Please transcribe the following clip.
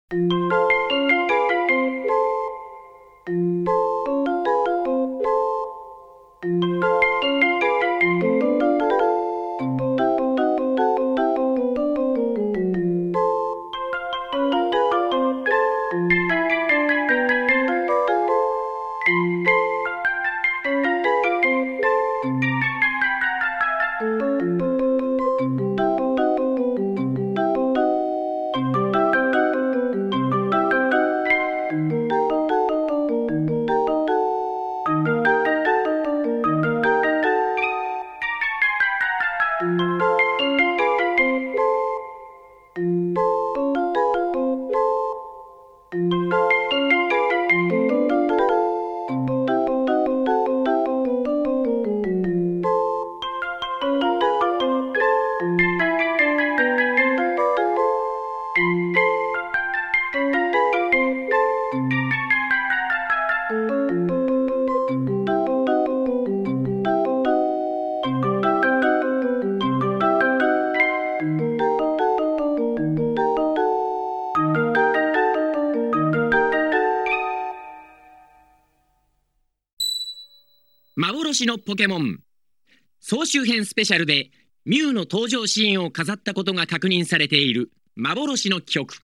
幻のポケモン総集編スペシャルでミュウの登場シーンを飾ったことが確認されている幻の曲。